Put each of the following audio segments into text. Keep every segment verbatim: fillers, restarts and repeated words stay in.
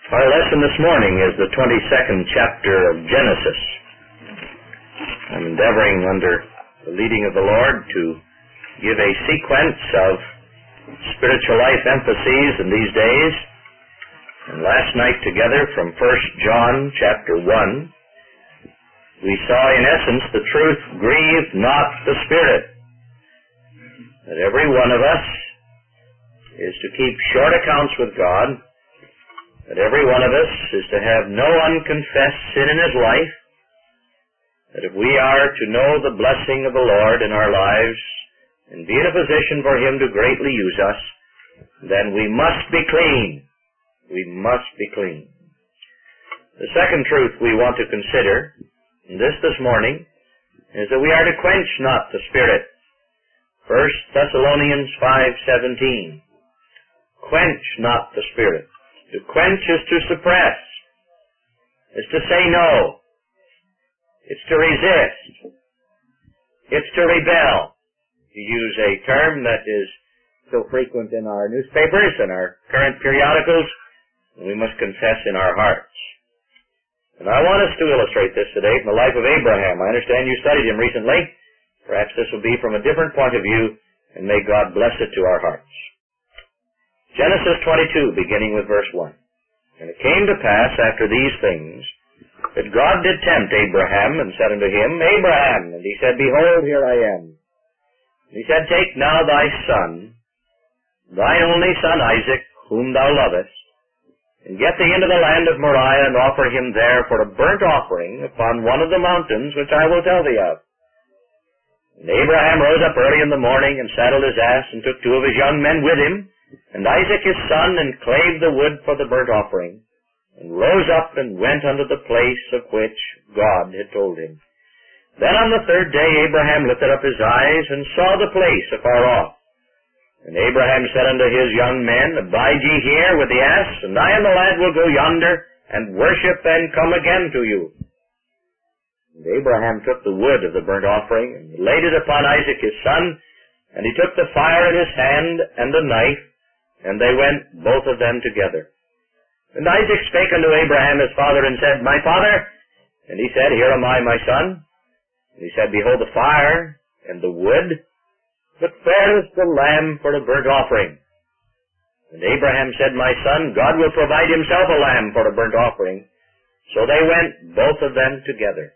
Our lesson this morning is the twenty-second chapter of Genesis. I'm endeavoring under the leading of the Lord to give a sequence of spiritual life emphases in these days. And last night together from First John chapter one, we saw in essence the truth, grieve not the Spirit. That every one of us is to keep short accounts with God, that every one of us is to have no unconfessed sin in his life, that if we are to know the blessing of the Lord in our lives and be in a position for him to greatly use us, then we must be clean. We must be clean. The second truth we want to consider in this this morning is that we are to quench not the Spirit. First Thessalonians five seventeen. Quench not the Spirit. To quench is to suppress. It's to say no. It's to resist. It's to rebel. To use a term that is so frequent in our newspapers and our current periodicals, we must confess in our hearts. And I want us to illustrate this today from the life of Abraham. I understand you studied him recently. Perhaps this will be from a different point of view, and may God bless it to our hearts. Genesis twenty-two, beginning with verse one. And it came to pass after these things, that God did tempt Abraham, and said unto him, Abraham, and he said, Behold, here I am. And he said, Take now thy son, thine only son Isaac, whom thou lovest, and get thee into the land of Moriah, and offer him there for a burnt offering upon one of the mountains which I will tell thee of. And Abraham rose up early in the morning, and saddled his ass, and took two of his young men with him, and Isaac his son, and clave the wood for the burnt offering, and rose up and went unto the place of which God had told him. Then on the third day Abraham lifted up his eyes, and saw the place afar off. And Abraham said unto his young men, Abide ye here with the ass, and I and the lad will go yonder, and worship, and come again to you. And Abraham took the wood of the burnt offering, and laid it upon Isaac his son, and he took the fire in his hand, and the knife, and they went both of them together. And Isaac spake unto Abraham his father, and said, My father? And he said, Here am I, my son. And he said, Behold the fire, and the wood, but where is the lamb for a burnt offering? And Abraham said, My son, God will provide himself a lamb for a burnt offering. So they went both of them together.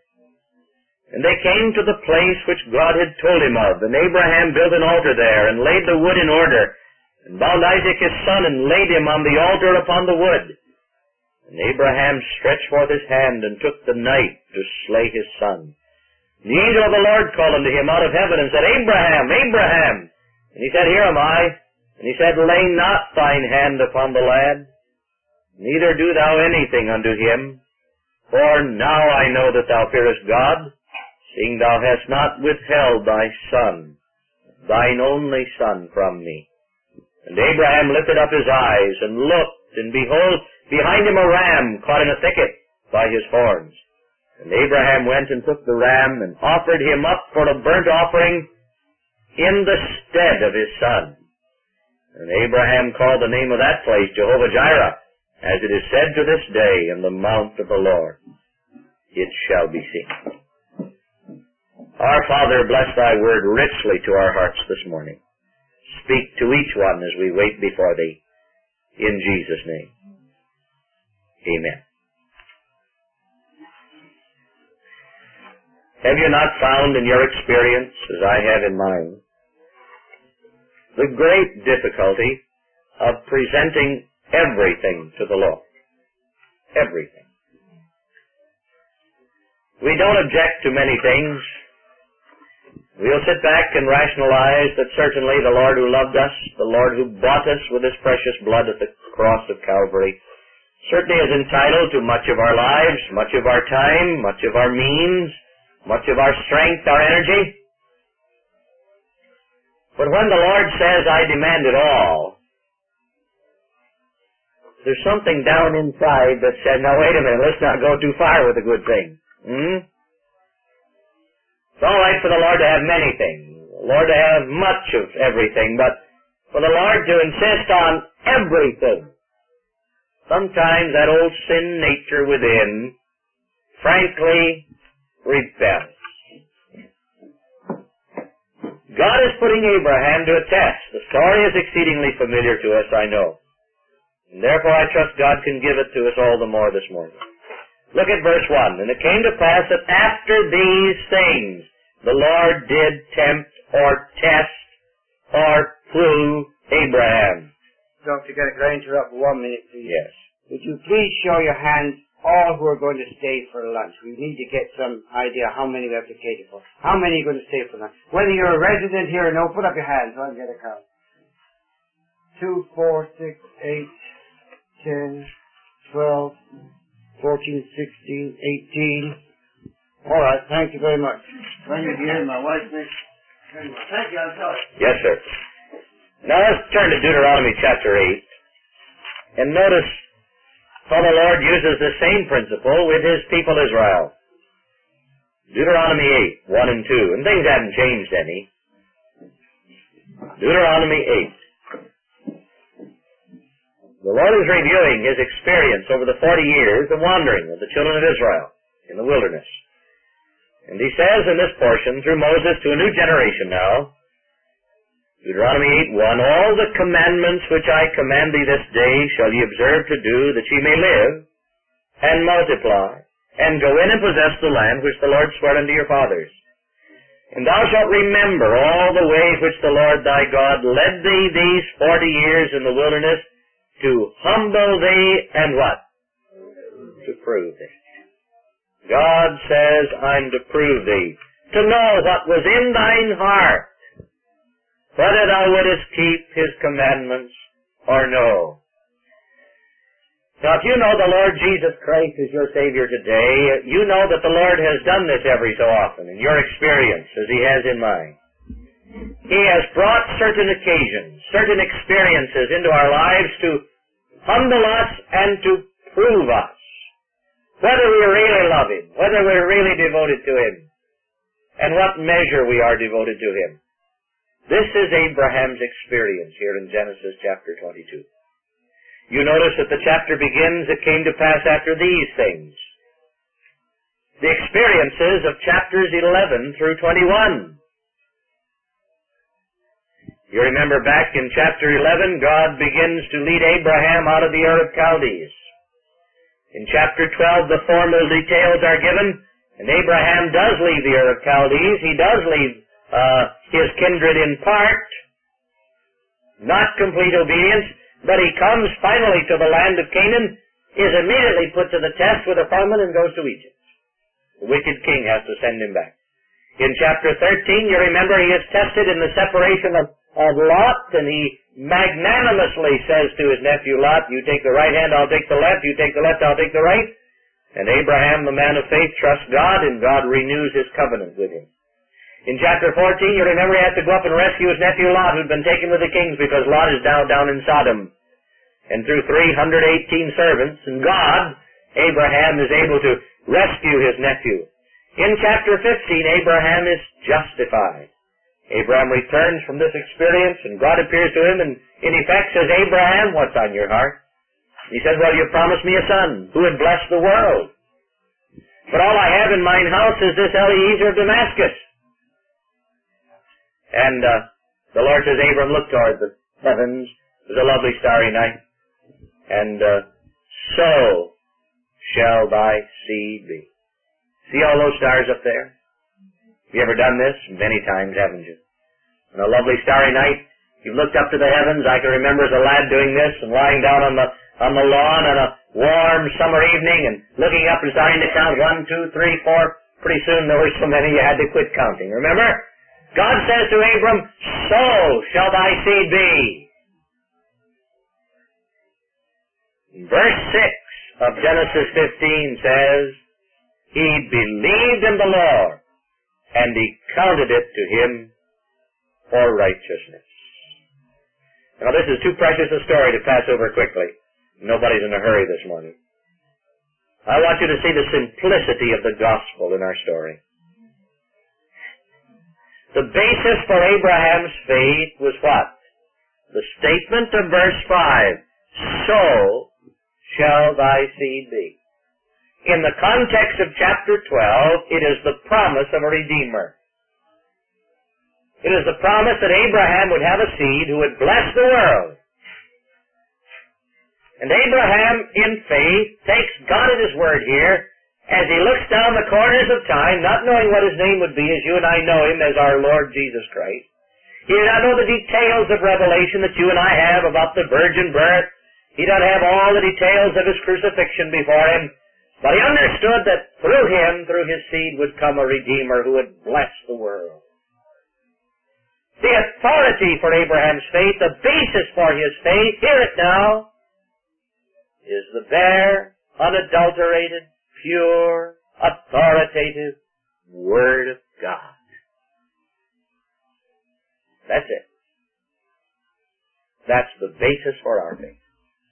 And they came to the place which God had told him of. And Abraham built an altar there, and laid the wood in order, and bound Isaac his son, and laid him on the altar upon the wood. And Abraham stretched forth his hand, and took the knife to slay his son. And the angel of the Lord called unto him out of heaven, and said, Abraham, Abraham! And he said, Here am I. And he said, Lay not thine hand upon the lad, neither do thou anything unto him. For now I know that thou fearest God, seeing thou hast not withheld thy son, thine only son, from me. And Abraham lifted up his eyes, and looked, and behold, behind him a ram caught in a thicket by his horns. And Abraham went and took the ram, and offered him up for a burnt offering in the stead of his son. And Abraham called the name of that place Jehovah-Jireh, as it is said to this day, In the mount of the Lord it shall be seen. Our Father, bless thy word richly to our hearts this morning. Speak to each one as we wait before thee. In Jesus' name. Amen. Have you not found in your experience, as I have in mine, the great difficulty of presenting everything to the Lord? Everything. We don't object to many things. We'll sit back and rationalize that certainly the Lord who loved us, the Lord who bought us with his precious blood at the cross of Calvary, certainly is entitled to much of our lives, much of our time, much of our means, much of our strength, our energy. But when the Lord says, I demand it all, there's something down inside that said, now wait a minute, let's not go too far with a good thing. Hmm? It's all right for the Lord to have many things, the Lord to have much of everything, but for the Lord to insist on everything, sometimes that old sin nature within frankly rebels. God is putting Abraham to a test. The story is exceedingly familiar to us, I know. And therefore I trust God can give it to us all the more this morning. Look at verse one. And it came to pass that after these things the Lord did tempt or test or prove Abraham. Doctor, can I interrupt for one minute, please? Yes. Would you please show your hands, all who are going to stay for lunch? We need to get some idea how many we have to cater for. How many are going to stay for lunch? Whether you're a resident here or no, put up your hands so I can get a count. Two, four, six, eight, ten, twelve, fourteen, sixteen, eighteen. All right, thank you very much. Thank you, dear. My wife, thank you. Thank you, I'm sorry. Yes, sir. Now let's turn to Deuteronomy chapter eight and notice how the Lord uses the same principle with His people Israel. Deuteronomy eight, one and two, and things haven't changed any. Deuteronomy eight. The Lord is reviewing His experience over the forty years of wandering of the children of Israel in the wilderness. And He says in this portion, through Moses to a new generation now, Deuteronomy eight, one, all the commandments which I command thee this day shall ye observe to do, that ye may live, and multiply, and go in and possess the land which the Lord sware unto your fathers. And thou shalt remember all the ways which the Lord thy God led thee these forty years in the wilderness, to humble thee, and what? To prove thee. God says, I'm to prove thee, to know what was in thine heart, whether thou wouldest keep His commandments or no. Now, if you know the Lord Jesus Christ is your Savior today, you know that the Lord has done this every so often in your experience, as He has in mine. He has brought certain occasions, certain experiences into our lives to humble us and to prove us, whether we really love Him, whether we're really devoted to Him, and what measure we are devoted to Him. This is Abraham's experience here in Genesis chapter twenty-two. You notice that the chapter begins, it came to pass after these things. The experiences of chapters eleven through twenty-one. You remember back in chapter eleven, God begins to lead Abraham out of the Ur of Chaldees. In chapter twelve, the formal details are given, and Abraham does leave the Ur of Chaldees. He does leave Uh, his kindred in part, not complete obedience, but he comes finally to the land of Canaan, is immediately put to the test with a famine, and goes to Egypt. The wicked king has to send him back. In chapter thirteen, you remember he is tested in the separation of, of Lot, and he magnanimously says to his nephew Lot, you take the right hand, I'll take the left, you take the left, I'll take the right. And Abraham, the man of faith, trusts God, and God renews His covenant with him. In chapter fourteen, you remember he had to go up and rescue his nephew Lot, who'd been taken with the kings because Lot is now down in Sodom. And through three hundred eighteen servants and God, Abraham is able to rescue his nephew. In chapter fifteen, Abraham is justified. Abraham returns from this experience, and God appears to him and in effect says, Abraham, what's on your heart? He says, well, you promised me a son who would bless the world. But all I have in mine house is this Eliezer of Damascus. And uh, the Lord says, Abram, look toward the heavens. It was a lovely starry night. And uh, so shall thy seed be. See all those stars up there? Have you ever done this? Many times, haven't you? On a lovely starry night, you've looked up to the heavens. I can remember as a lad doing this and lying down on the on the lawn on a warm summer evening and looking up and starting to count one, two, three, four. Pretty soon there were so many you had to quit counting. Remember? God says to Abram, so shall thy seed be. Verse six of Genesis fifteen says, he believed in the Lord, and he counted it to him for righteousness. Now this is too precious a story to pass over quickly. Nobody's in a hurry this morning. I want you to see the simplicity of the gospel in our story. The basis for Abraham's faith was what? The statement of verse five. So shall thy seed be. In the context of chapter twelve, it is the promise of a Redeemer. It is the promise that Abraham would have a seed who would bless the world. And Abraham, in faith, takes God at His word here as he looks down the corners of time, not knowing what His name would be, as you and I know Him as our Lord Jesus Christ. He did not know the details of Revelation that you and I have about the virgin birth. He did not have all the details of His crucifixion before Him. But he understood that through Him, through His seed, would come a Redeemer who would bless the world. The authority for Abraham's faith, the basis for his faith, hear it now, is the bare, unadulterated, pure, authoritative Word of God. That's it. That's the basis for our faith.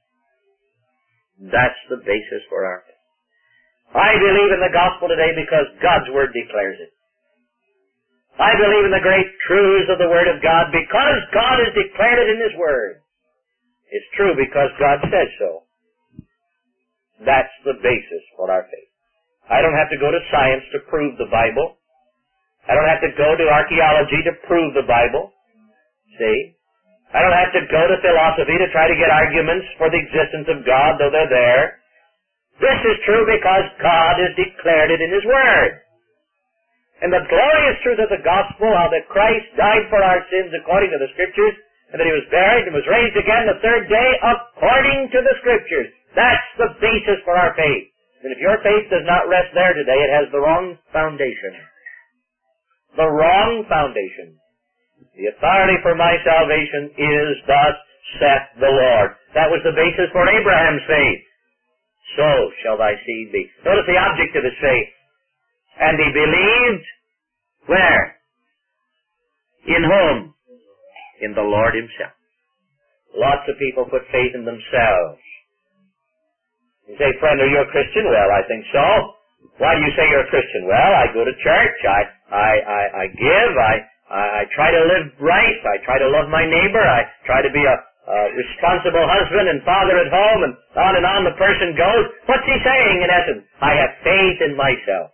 That's the basis for our faith. I believe in the gospel today because God's Word declares it. I believe in the great truths of the Word of God because God has declared it in His Word. It's true because God says so. That's the basis for our faith. I don't have to go to science to prove the Bible. I don't have to go to archaeology to prove the Bible. See? I don't have to go to philosophy to try to get arguments for the existence of God, though they're there. This is true because God has declared it in His Word. And the glorious truth of the gospel, how that Christ died for our sins according to the Scriptures, and that He was buried and was raised again the third day according to the Scriptures. That's the basis for our faith. And if your faith does not rest there today, it has the wrong foundation. The wrong foundation. The authority for my salvation is thus saith the Lord. That was the basis for Abraham's faith. So shall thy seed be. Notice the object of his faith. And he believed, where? In whom? In the Lord Himself. Lots of people put faith in themselves. You say, friend, are you a Christian? Well, I think so. Why do you say you're a Christian? Well, I go to church, I, I, I, I give, I, I try to live right, I try to love my neighbor, I try to be a, a responsible husband and father at home, and on and on the person goes. What's he saying in essence? I have faith in myself.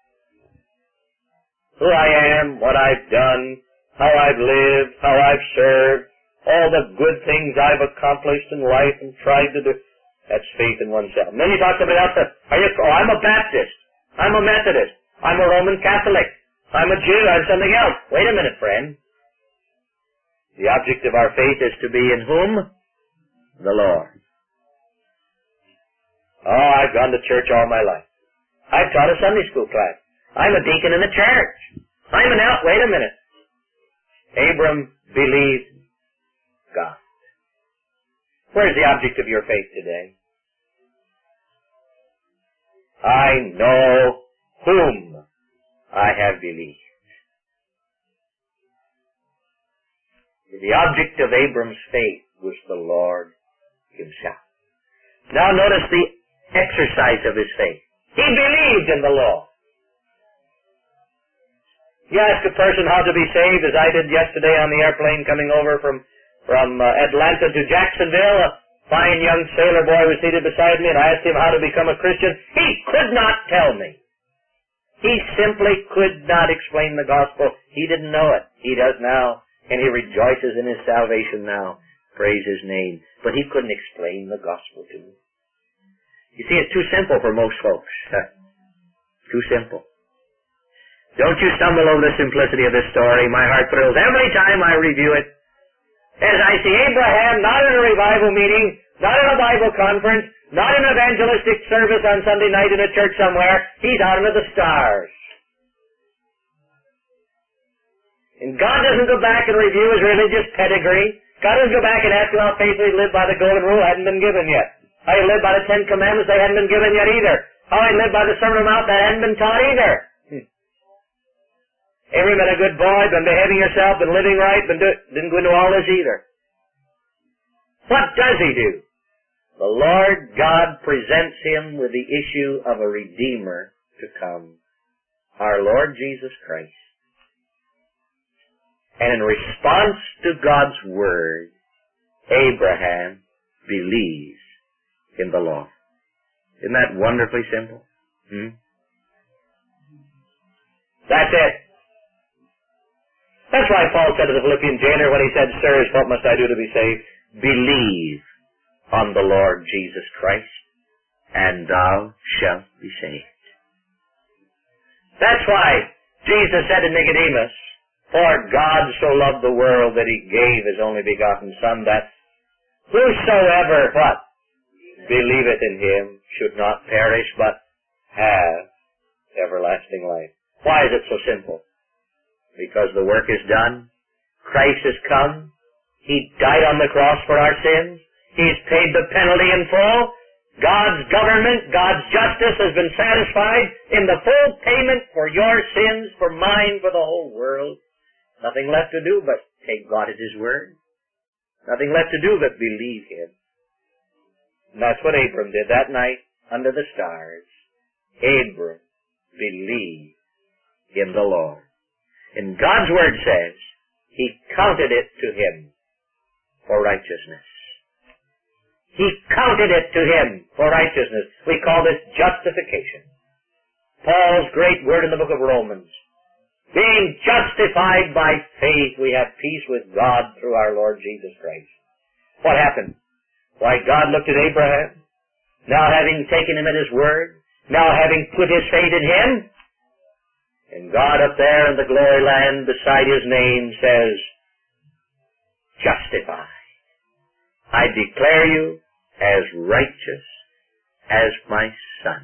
Who I am, what I've done, how I've lived, how I've served, all the good things I've accomplished in life and tried to do. That's faith in oneself. And then you talk to somebody else, are you, oh, I'm a Baptist, I'm a Methodist, I'm a Roman Catholic, I'm a Jew, I'm something else. Wait a minute, friend. The object of our faith is to be in whom? The Lord. Oh, I've gone to church all my life. I've taught a Sunday school class. I'm a deacon in the church. I'm an elder. Wait a minute. Abram believed God. Where's the object of your faith today? I know whom I have believed. The object of Abram's faith was the Lord Himself. Now notice the exercise of his faith. He believed in the law. You ask a person how to be saved, as I did yesterday on the airplane coming over from, from uh, Atlanta to Jacksonville. A fine young sailor boy was seated beside me, and I asked him how to become a Christian. He could not tell me. He simply could not explain the gospel. He didn't know it. He does now, and he rejoices in his salvation now. Praise His name. But he couldn't explain the gospel to me. You see, it's too simple for most folks. Huh? Too simple. Don't you stumble over the simplicity of this story. My heart thrills every time I review it. As I see Abraham not in a revival meeting, not in a Bible conference, not in an evangelistic service on Sunday night in a church somewhere. He's out under the stars. And God doesn't go back and review his religious pedigree. God doesn't go back and ask him how faithfully he lived by the golden rule. Hadn't been given yet. How he lived by the Ten Commandments. They hadn't been given yet either. How he lived by the Sermon on the Mount. That hadn't been taught either. Every been a good boy, been behaving yourself, been living right, been do, didn't go into all this either. What does he do? The Lord God presents him with the issue of a Redeemer to come, our Lord Jesus Christ. And in response to God's Word, Abraham believes in the law. Isn't that wonderfully simple? Hmm? That's it. That's why Paul said to the Philippian jailer when he said, Sirs, what must I do to be saved? Believe on the Lord Jesus Christ, and thou shalt be saved. That's why Jesus said to Nicodemus, For God so loved the world that he gave his only begotten Son, that whosoever, what? Believeth in him should not perish, but have everlasting life. Why is it so simple? Because the work is done. Christ has come. He died on the cross for our sins. He's paid the penalty in full. God's government, God's justice has been satisfied in the full payment for your sins, for mine, for the whole world. Nothing left to do but take God at His word. Nothing left to do but believe Him. And that's what Abram did that night under the stars. Abram believed in the Lord. And God's word says, He counted it to him for righteousness. He counted it to him for righteousness. We call this justification. Paul's great word in the book of Romans. Being justified by faith, we have peace with God through our Lord Jesus Christ. What happened? Why, God looked at Abraham, now having taken him at his word, now having put his faith in him, and God up there in the glory land beside his name says, Justified. I declare you as righteous as my Son.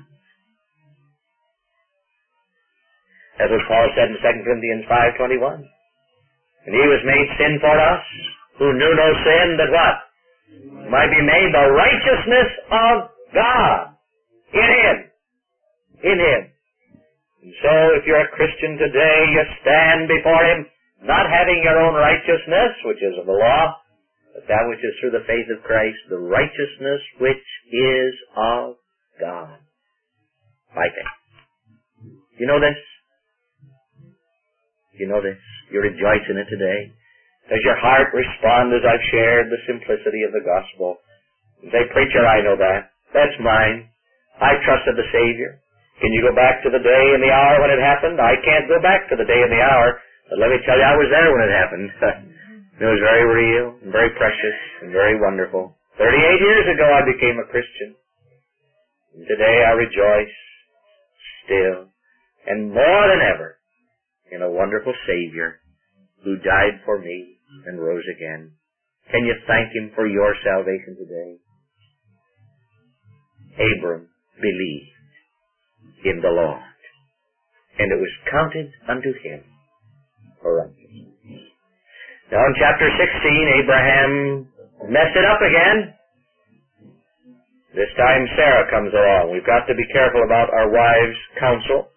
That's what Paul said in Second Corinthians five twenty-one. And he was made sin for us, who knew no sin, that what? Might be made the righteousness of God in Him. In Him. And so if you're a Christian today, you stand before Him, not having your own righteousness, which is of the law, but that which is through the faith of Christ, the righteousness which is of God. By faith. You know this? You know this? You rejoice in it today? Does your heart respond as I've shared the simplicity of the gospel? You say, Preacher, I know that. That's mine. I trusted the Savior. Can you go back to the day and the hour when it happened? I can't go back to the day and the hour, but let me tell you, I was there when it happened. It was very real, and very precious, and very wonderful. Thirty-eight years ago I became a Christian. And today I rejoice still, and more than ever, in a wonderful Savior who died for me and rose again. Can you thank Him for your salvation today? Abram believed in the Lord, and it was counted unto him for righteousness. Now in chapter sixteen, Abraham messed it up again. This time Sarah comes along. We've got to be careful about our wives' counsel.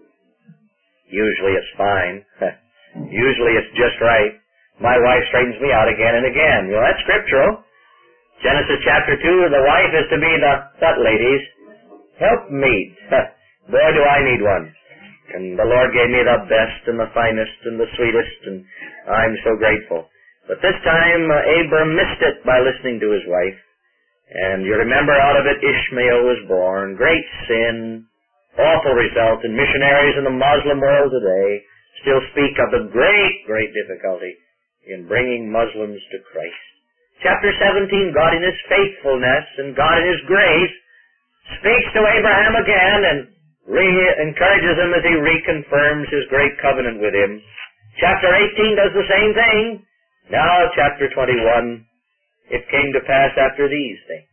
Usually it's fine. Usually it's just right. My wife straightens me out again and again. You know, that's scriptural. Genesis chapter two, the wife is to be the, what ladies? Helpmeet. Boy, do I need one. And the Lord gave me the best and the finest and the sweetest, and I'm so grateful. But this time, uh, Abram missed it by listening to his wife. And you remember out of it Ishmael was born. Great sin, awful result, and missionaries in the Muslim world today still speak of the great, great difficulty in bringing Muslims to Christ. Chapter seventeen, God in His faithfulness and God in His grace speaks to Abraham again and re- encourages him as He reconfirms His great covenant with him. Chapter eighteen does the same thing. Now chapter twenty-one, it came to pass after these things.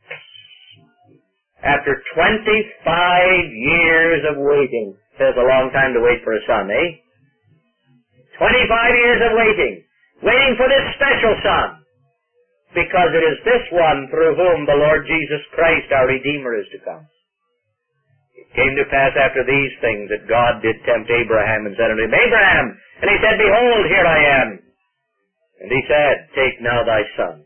After twenty-five years of waiting, says a long time to wait for a son, eh? twenty-five years of waiting, waiting for this special son. Because it is this one through whom the Lord Jesus Christ, our Redeemer, is to come. It came to pass after these things that God did tempt Abraham and said unto him, Abraham! And he said, Behold, here I am. And he said, Take now thy son,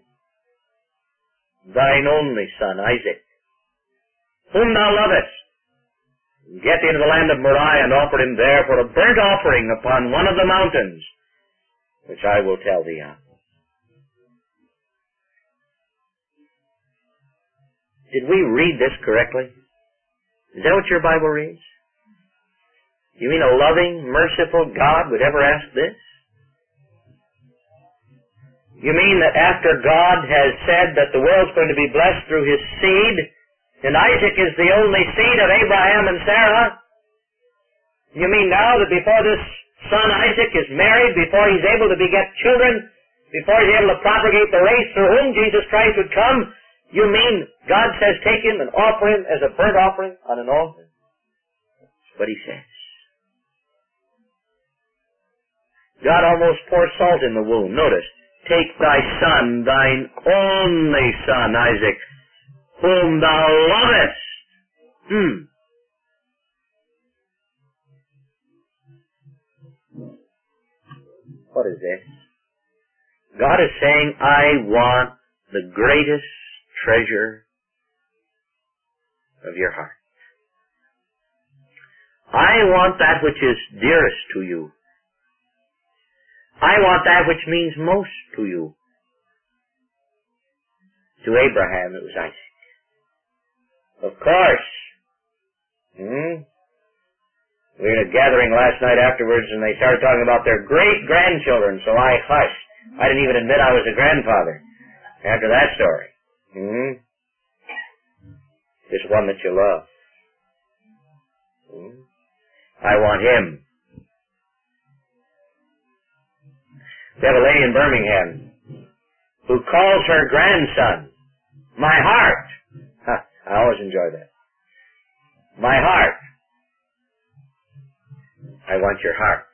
thine only son, Isaac, whom thou lovest, and get thee into the land of Moriah, and offer him there for a burnt offering upon one of the mountains, which I will tell thee of. Did we read this correctly? Is that what your Bible reads? You mean a loving, merciful God would ever ask this? You mean that after God has said that the world's going to be blessed through his seed, and Isaac is the only seed of Abraham and Sarah? You mean now that before this son Isaac is married, before he's able to beget children, before he's able to propagate the race through whom Jesus Christ would come, you mean God says take him and offer him as a burnt offering on an altar? That's what he says. God almost pours salt in the wound. Notice, take thy son, thine only son, Isaac, whom thou lovest. Hmm. What is this? God is saying, I want the greatest treasure of your heart. I want that which is dearest to you. I want that which means most to you. To Abraham, it was Isaac. Of course. Hmm? We were in a gathering last night afterwards, and they started talking about their great-grandchildren, so I hushed. I didn't even admit I was a grandfather after that story. Hmm? This one that you love. Hmm? I want him. We have a lady in Birmingham who calls her grandson my heart. Huh, I always enjoy that. My heart. I want your heart.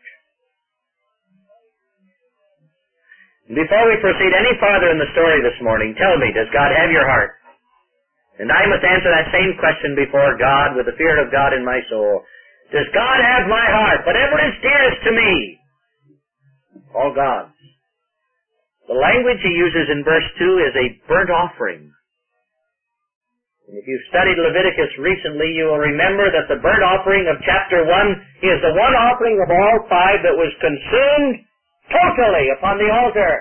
Before we proceed any farther in the story this morning, tell me, does God have your heart? And I must answer that same question before God with the fear of God in my soul. Does God have my heart? Whatever is dearest to me. All God's. The language he uses in verse two is a burnt offering. And if you've studied Leviticus recently, you will remember that the burnt offering of chapter one is the one offering of all five that was consumed totally upon the altar.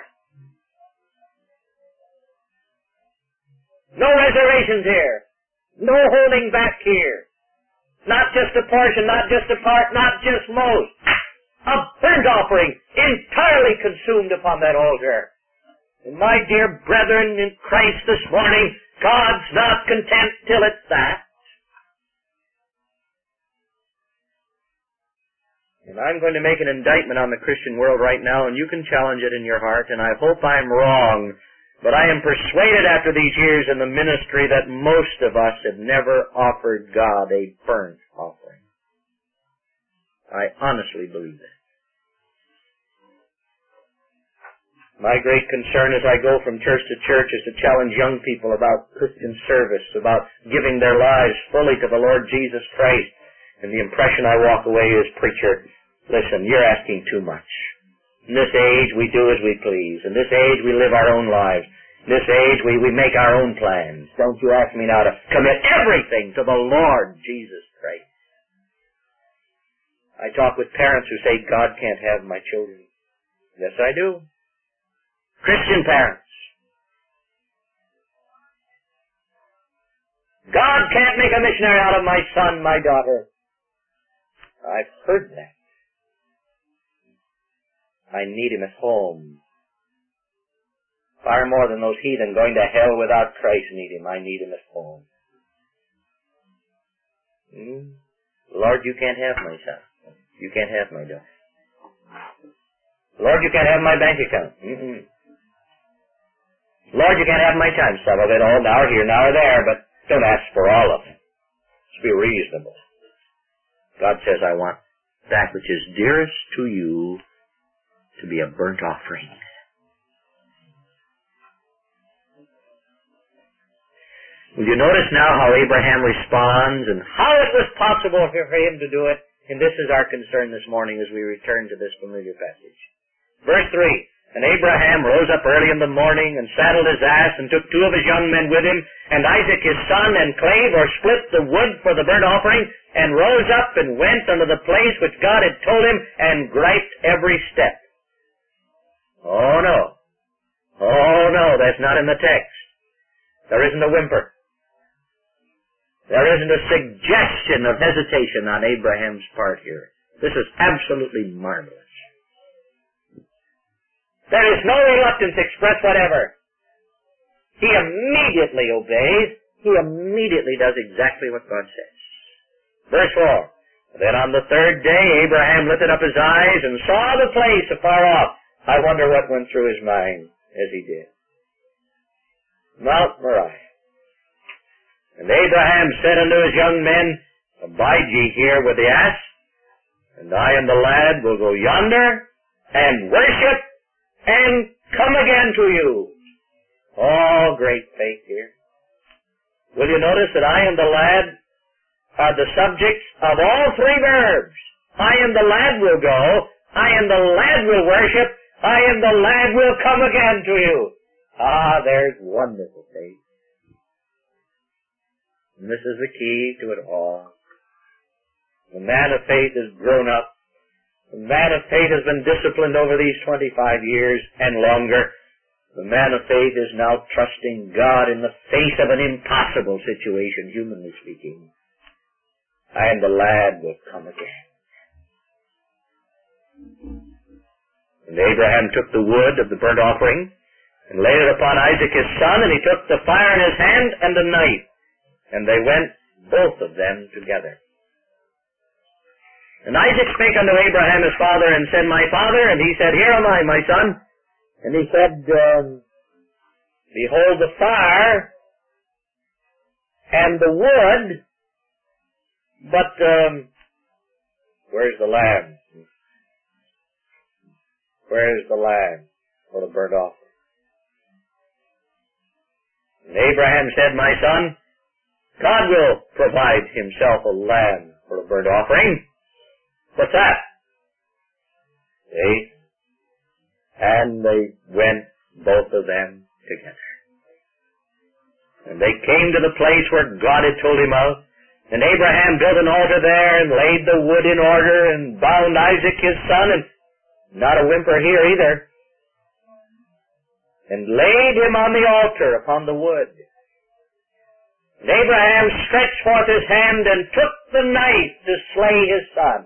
No reservations here. No holding back here. Not just a portion, not just a part, not just most. A burnt offering entirely consumed upon that altar. And my dear brethren in Christ this morning, God's not content till it's that. And I'm going to make an indictment on the Christian world right now, and you can challenge it in your heart, and I hope I'm wrong, but I am persuaded after these years in the ministry that most of us have never offered God a burnt offering. I honestly believe that. My great concern as I go from church to church is to challenge young people about Christian service, about giving their lives fully to the Lord Jesus Christ. And the impression I walk away is, preacher, listen, you're asking too much. In this age, we do as we please. In this age, we live our own lives. In this age, we, we make our own plans. Don't you ask me now to commit everything to the Lord Jesus Christ. I talk with parents who say, God can't have my children. Yes, I do. Christian parents. God can't make a missionary out of my son, my daughter. I've heard that. I need him at home. Far more than those heathen going to hell without Christ need him. I need him at home. Hmm? Lord, you can't have my son. You can't have my daughter. Lord, you can't have my bank account. Mm-mm. Lord, you can't have my time. Some of it all now here, now or there, but don't ask for all of it. Just be reasonable. God says, I want that which is dearest to you to be a burnt offering. Will you notice now how Abraham responds and how it was possible for him to do it? And this is our concern this morning as we return to this familiar passage. Verse three. And Abraham rose up early in the morning and saddled his ass and took two of his young men with him, and Isaac his son, and clave or split the wood for the burnt offering, and rose up and went unto the place which God had told him, and griped every step. Oh no. Oh no, that's not in the text. There isn't a whimper. There isn't a suggestion of hesitation on Abraham's part here. This is absolutely marvelous. There is no reluctance expressed whatever. He immediately obeys. He immediately does exactly what God says. Verse four. Then on the third day Abraham lifted up his eyes and saw the place afar off. I wonder what went through his mind as he did. Mount Moriah. And Abraham said unto his young men, Abide ye here with the ass, and I and the lad will go yonder and worship and come again to you. Oh, great faith here. Will you notice that I and the lad are the subjects of all three verbs? I and the lad will go, I and the lad will worship, I and the lad will come again to you. Ah, there's wonderful faith. And this is the key to it all. The man of faith has grown up. The man of faith has been disciplined over these twenty-five years and longer. The man of faith is now trusting God in the face of an impossible situation, humanly speaking. And the lad will come again. And Abraham took the wood of the burnt offering and laid it upon Isaac his son, and he took the fire in his hand and the knife. And they went, both of them, together. And Isaac spake unto Abraham his father, and said, My father. And he said, Here am I, my son. And he said, um, Behold the fire and the wood, but um, where's the lamb? Where's the lamb for the burnt offering? And Abraham said, My son, God will provide himself a lamb for a burnt offering. What's that? See? And they went, both of them, together. And they came to the place where God had told him of. And Abraham built an altar there and laid the wood in order and bound Isaac his son, and not a whimper here either, and laid him on the altar upon the wood. And Abraham stretched forth his hand and took the knife to slay his son.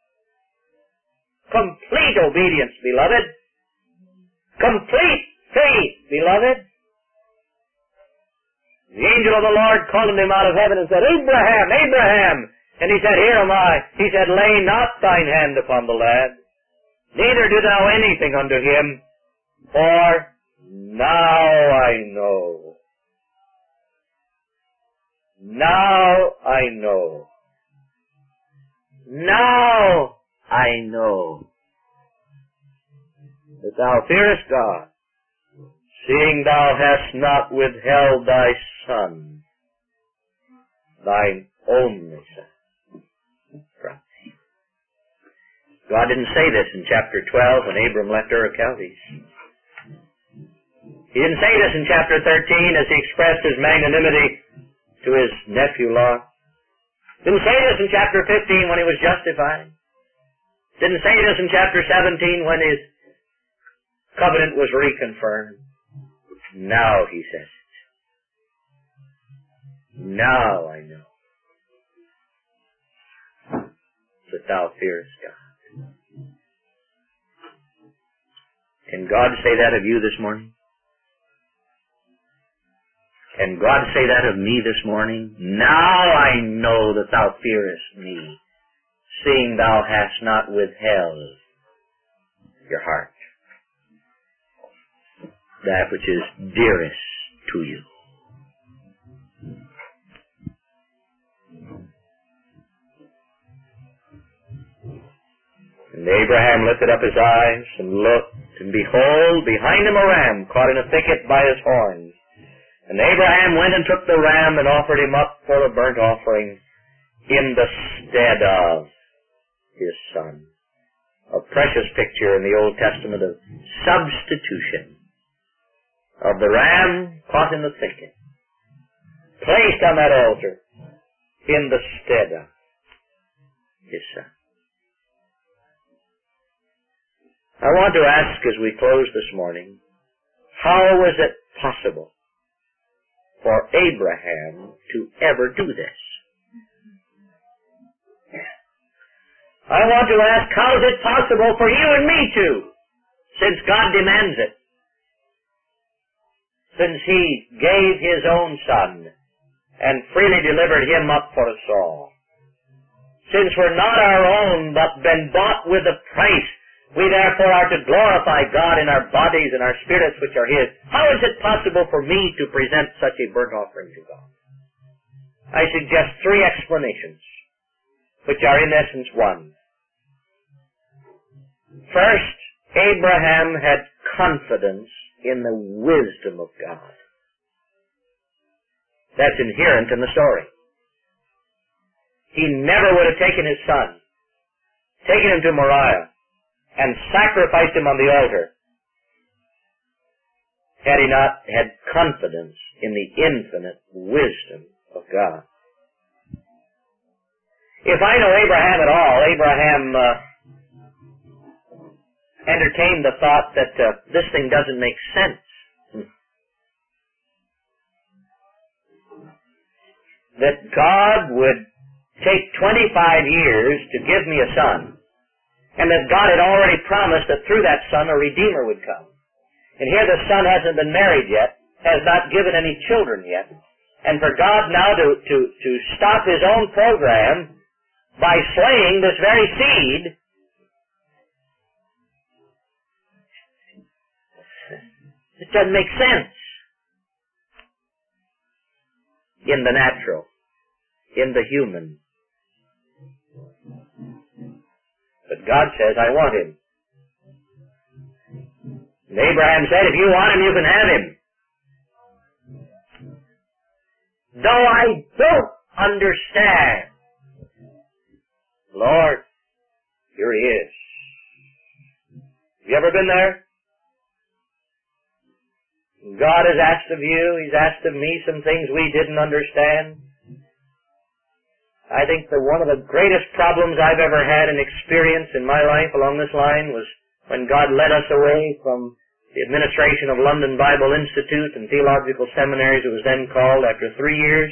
Complete obedience, beloved. Complete faith, beloved. The angel of the Lord called him out of heaven and said, Abraham, Abraham! And he said, Here am I. He said, Lay not thine hand upon the lad, neither do thou anything unto him, for now I know. Now I know. Now I know that thou fearest God, seeing thou hast not withheld thy son, thine only son, from thee. God didn't say this in chapter twelve when Abram left Ur of Chaldees. He didn't say this in chapter thirteen as he expressed his magnanimity to his nephew Lot. Didn't say this in chapter fifteen when he was justified. Didn't say this in chapter seventeen when his covenant was reconfirmed. Now he says it. Now I know that thou fearest God. Can God say that of you this morning? Can God say that of me this morning? Now I know that thou fearest me, seeing thou hast not withheld your heart, that which is dearest to you. And Abraham lifted up his eyes and looked, and behold, behind him a ram caught in a thicket by his horns. And Abraham went and took the ram and offered him up for a burnt offering in the stead of his son. A precious picture in the Old Testament of substitution, of the ram caught in the thicket, placed on that altar in the stead of his son. I want to ask as we close this morning, how was it possible for Abraham to ever do this? I want to ask, how is it possible for you and me to, since God demands it? Since He gave His own Son and freely delivered Him up for us all. Since we're not our own, but been bought with a price, we therefore are to glorify God in our bodies and our spirits which are His. How is it possible for me to present such a burnt offering to God? I suggest three explanations, which are in essence one. First, Abraham had confidence in the wisdom of God. That's inherent in the story. He never would have taken his son, taken him to Moriah, and sacrificed him on the altar had he not had confidence in the infinite wisdom of God. If I know Abraham at all, Abraham uh, entertained the thought that uh, this thing doesn't make sense. That God would take twenty-five years to give me a son, and that God had already promised that through that son a Redeemer would come. And here the son hasn't been married yet, has not given any children yet, and for God now to, to, to stop His own program by slaying this very seed, it doesn't make sense in the natural, in the human. But God says, I want him. And Abraham said, if you want him, you can have him. Though I don't understand, Lord, here he is. Have you ever been there? God has asked of you, He's asked of me some things we didn't understand. I think that one of the greatest problems I've ever had and experienced in my life along this line was when God led us away from the administration of London Bible Institute and Theological Seminaries, it was then called, after three years.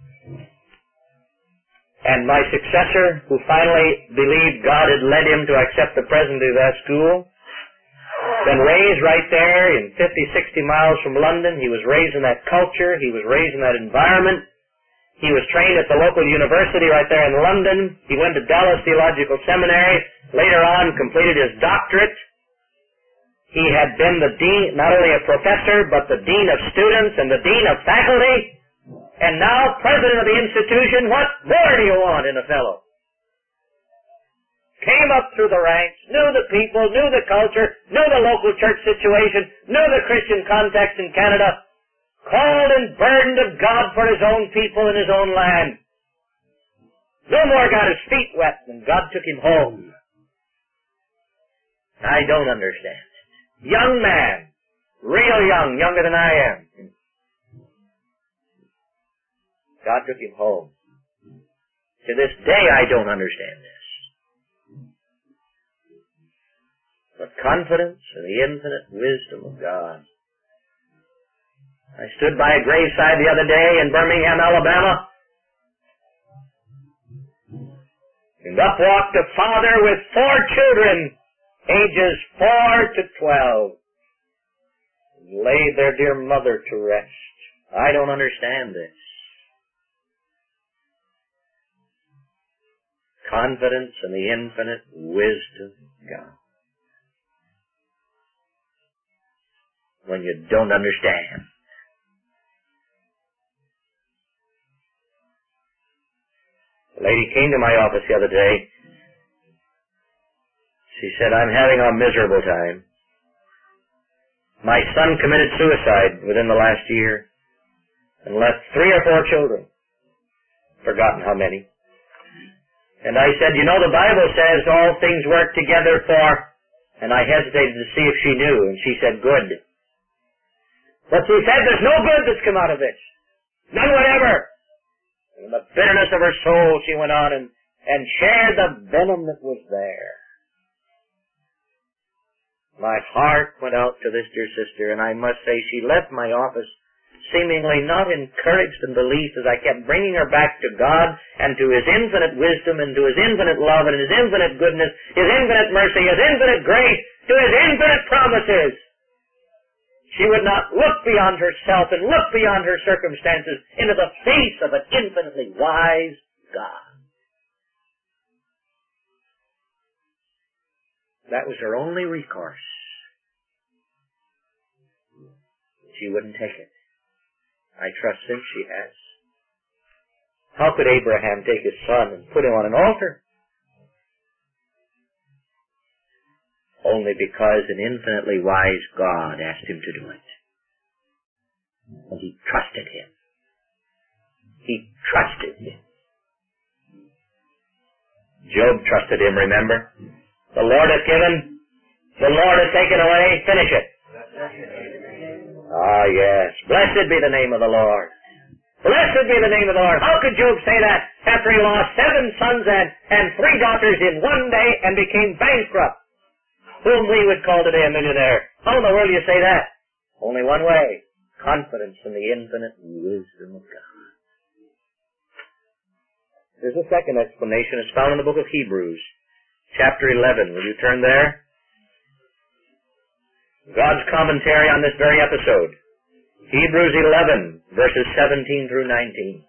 And my successor, who finally believed God had led him to accept the presidency of that school, been raised right there in fifty, sixty miles from London. He was raised in that culture. He was raised in that environment. He was trained at the local university right there in London. He went to Dallas Theological Seminary. Later on, completed his doctorate. He had been the dean, not only a professor, but the dean of students and the dean of faculty. And now, president of the institution. What more do you want in a fellow? Came up through the ranks, knew the people, knew the culture, knew the local church situation, knew the Christian context in Canada, called and burdened of God for His own people in His own land. No more got his feet wet than God took him home. I don't understand it. Young man, real young, younger than I am. God took him home. To this day I don't understand this. But confidence in the infinite wisdom of God. I stood by a graveside the other day in Birmingham, Alabama, and up walked a father with four children, ages four to twelve, and laid their dear mother to rest. I don't understand this. Confidence in the infinite wisdom of God. When you don't understand. A lady came to my office the other day. She said, I'm having a miserable time. My son committed suicide within the last year and left three or four children. Forgotten how many. And I said, you know, the Bible says all things work together for, and I hesitated to see if she knew, and she said, good. But she said, there's no good that's come out of this. None whatever. And in the bitterness of her soul, she went on and, and shared the venom that was there. My heart went out to this dear sister, and I must say she left my office seemingly not encouraged in belief as I kept bringing her back to God and to His infinite wisdom and to His infinite love and His infinite goodness, His infinite mercy, His infinite grace, to His infinite promises. She would not look beyond herself and look beyond her circumstances into the face of an infinitely wise God. That was her only recourse. She wouldn't take it. I trust since she has. How could Abraham take his son and put him on an altar? Only because an infinitely wise God asked him to do it. And he trusted Him. He trusted Him. Job trusted Him, remember? The Lord hath given, the Lord hath taken away, finish it. Ah, yes. Blessed be the name of the Lord. Blessed be the name of the Lord. How could Job say that after he lost seven sons and, and three daughters in one day and became bankrupt? Whom we would call today a millionaire. How in the world do you say that? Only one way. Confidence in the infinite wisdom of God. There's a second explanation. It's found in the book of Hebrews, chapter eleven. Will you turn there? God's commentary on this very episode. Hebrews eleven, verses seventeen through nineteen.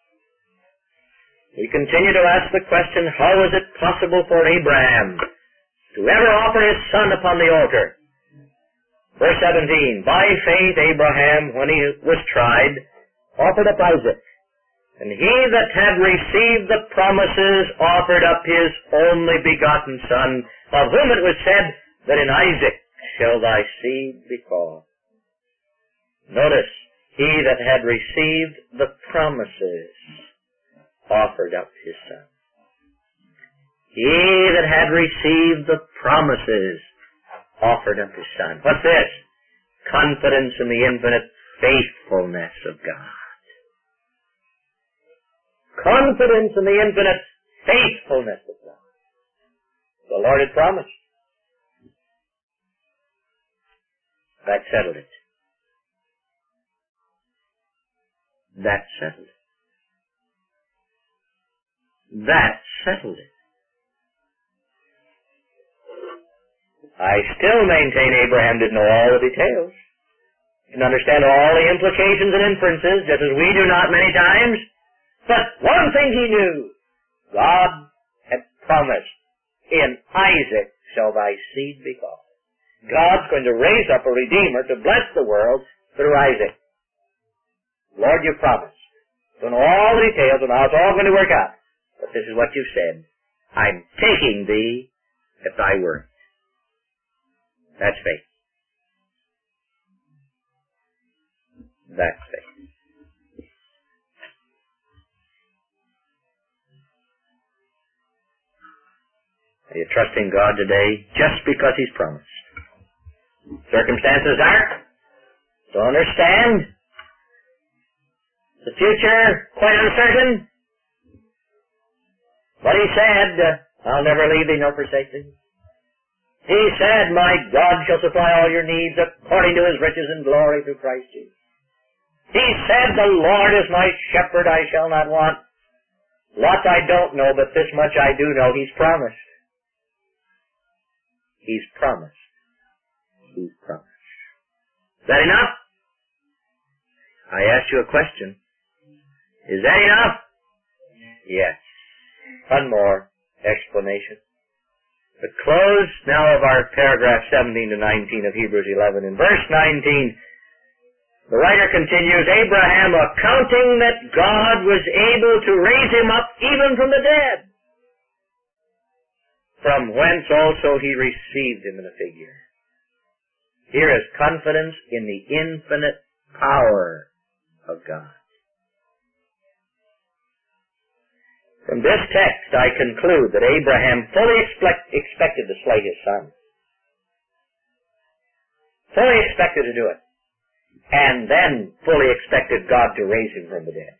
We continue to ask the question, how is it possible for Abraham to ever offer his son upon the altar? Verse seventeen, by faith Abraham, when he was tried, offered up Isaac. And he that had received the promises offered up his only begotten son, of whom it was said that in Isaac shall thy seed be called. Notice, he that had received the promises offered up his son. He that had received the promises offered up his son. What's this? Confidence in the infinite faithfulness of God. Confidence in the infinite faithfulness of God. The Lord had promised. That settled it. That settled it. That settled it. I still maintain Abraham didn't know all the details. Didn't understand all the implications and inferences, just as we do not many times. But one thing he knew, God had promised, in Isaac shall thy seed be called. God's going to raise up a Redeemer to bless the world through Isaac. Lord, you promised. Don't know all the details of how it's all going to work out. But this is what you said. I'm taking thee at thy word. That's faith. That's faith. Are you trusting God today just because He's promised? Circumstances aren't. Don't understand. The future, quite uncertain. But He said, uh, I'll never leave thee nor forsake thee. He said, my God shall supply all your needs according to His riches and glory through Christ Jesus. He said, the Lord is my shepherd, I shall not want. Lots I don't know, but this much I do know, He's promised. He's promised. He's promised. Is that enough? I asked you a question. Is that enough? Yes. One more explanation. The close now of our paragraph seventeen to nineteen of Hebrews eleven. In verse nineteen, the writer continues, Abraham accounting that God was able to raise him up even from the dead, from whence also he received him in a figure. Here is confidence in the infinite power of God. From this text, I conclude that Abraham fully expect, expected to slay his son. Fully expected to do it. And then fully expected God to raise him from the dead.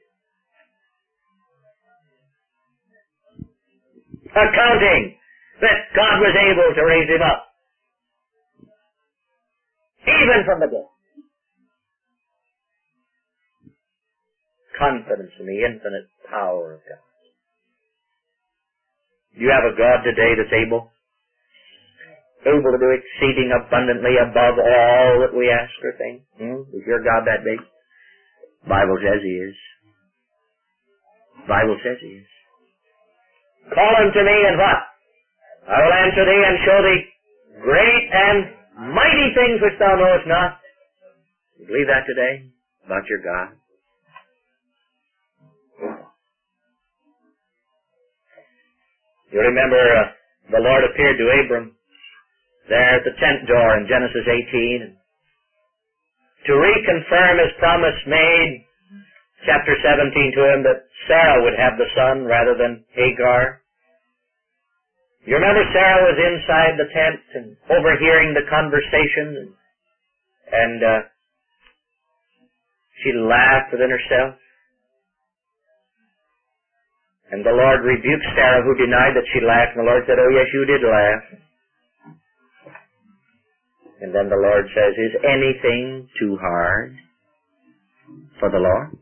Accounting that God was able to raise him up. Even from the dead. confidence in the infinite power of God. Do you have a God today that's able? Able to do exceeding abundantly above all that we ask or think? Hmm? Is your God that big? Bible says He is. Bible says He is. Call unto me and what? I will answer thee and show thee great and mighty things which thou knowest not. You believe that today about your God? You remember uh, the Lord appeared to Abram there at the tent door in Genesis eighteen. To reconfirm His promise made, chapter seventeen, to him that Sarah would have the son rather than Hagar. You remember Sarah was inside the tent and overhearing the conversation, and, and uh, she laughed within herself. And the Lord rebuked Sarah, who denied that she laughed, and the Lord said, oh yes, you did laugh. And then the Lord says, is anything too hard for the Lord?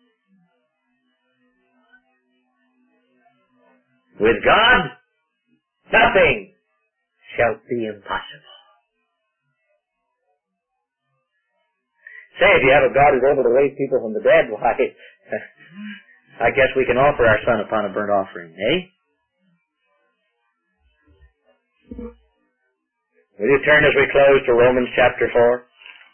With God, nothing shall be impossible. Say, if you have a God who's able to raise people from the dead, why, I guess we can offer our son upon a burnt offering, eh? Will you turn as we close to Romans chapter four?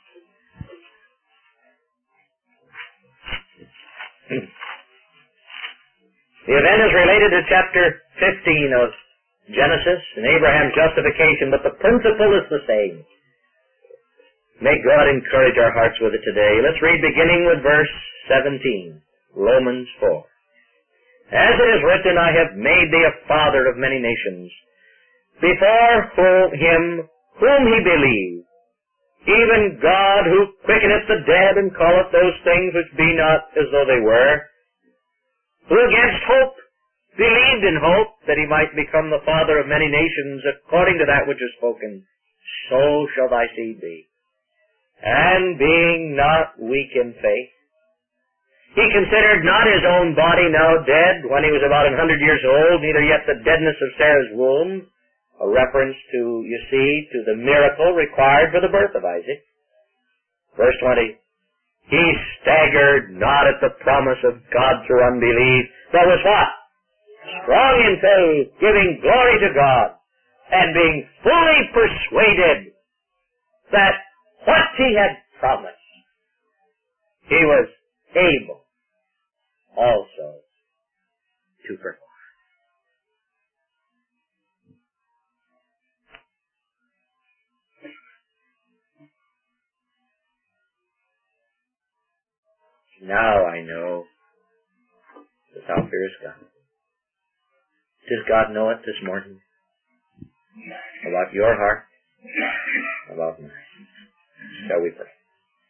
The event is related to chapter fifteen of Genesis and Abraham's justification, but the principle is the same. May God encourage our hearts with it today. Let's read beginning with verse seventeen, Romans four. As it is written, I have made thee a father of many nations, before whom, him whom he believed, even God who quickeneth the dead and calleth those things which be not as though they were, who against hope believed in hope that he might become the father of many nations according to that which is spoken, so shall thy seed be. And being not weak in faith, he considered not his own body now dead when he was about an hundred years old, neither yet the deadness of Sarah's womb, a reference to, you see, to the miracle required for the birth of Isaac. Verse twenty, he staggered not at the promise of God through unbelief, but was what? Strong in faith, giving glory to God, and being fully persuaded that what he had promised, he was able also to perform. Now I know that thou fearest God. Does God know it this morning? About your heart? About mine? Shall we pray?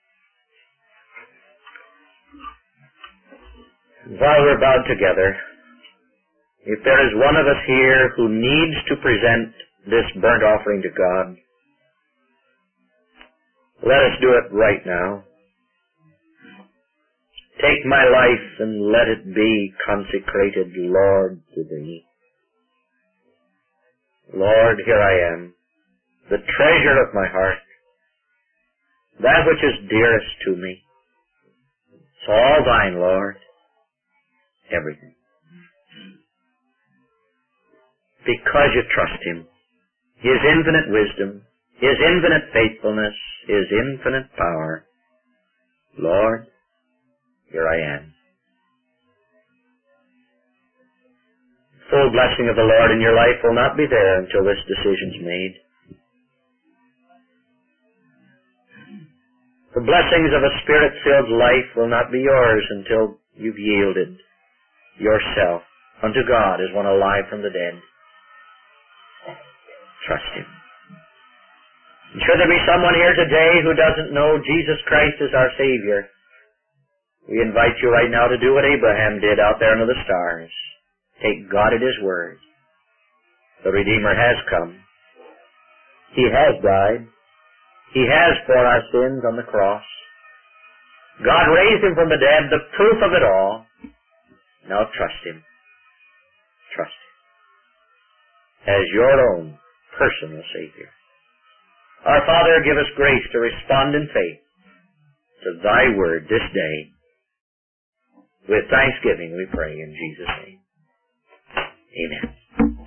While we're bowed together, if there is one of us here who needs to present this burnt offering to God, let us do it right now. Take my life and let it be consecrated, Lord, to Thee. Lord, here I am, the treasure of my heart, that which is dearest to me. It's all Thine, Lord, everything. Because you trust Him, His infinite wisdom, His infinite faithfulness, His infinite power. Lord, here I am. Full blessing of the Lord in your life will not be there until this decision's made. The blessings of a Spirit-filled life will not be yours until you've yielded yourself unto God as one alive from the dead. Trust Him. And should there be someone here today who doesn't know Jesus Christ as our Savior, we invite you right now to do what Abraham did out there under the stars. Take God at His word. The Redeemer has come. He has died. He has borne our sins on the cross. God raised him from the dead, the proof of it all. Now trust him. Trust him as your own personal Savior. Our Father, give us grace to respond in faith to thy word this day. With thanksgiving we pray in Jesus' name. Amen.